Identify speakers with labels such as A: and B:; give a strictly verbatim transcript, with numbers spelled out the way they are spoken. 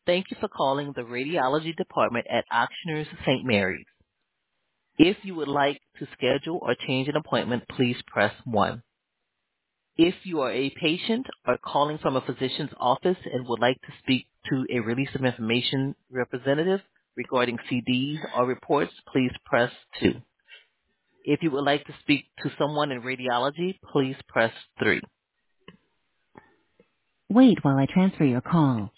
A: Thank you for calling the radiology department at Ochsner's Saint Mary's. If you would like to schedule or change an appointment, please press one. If you are a patient or calling from a physician's office and would like to speak to a release of information representative regarding C Ds or reports, please press two. If you would like to speak to someone in radiology, please press three. Wait while I transfer your call.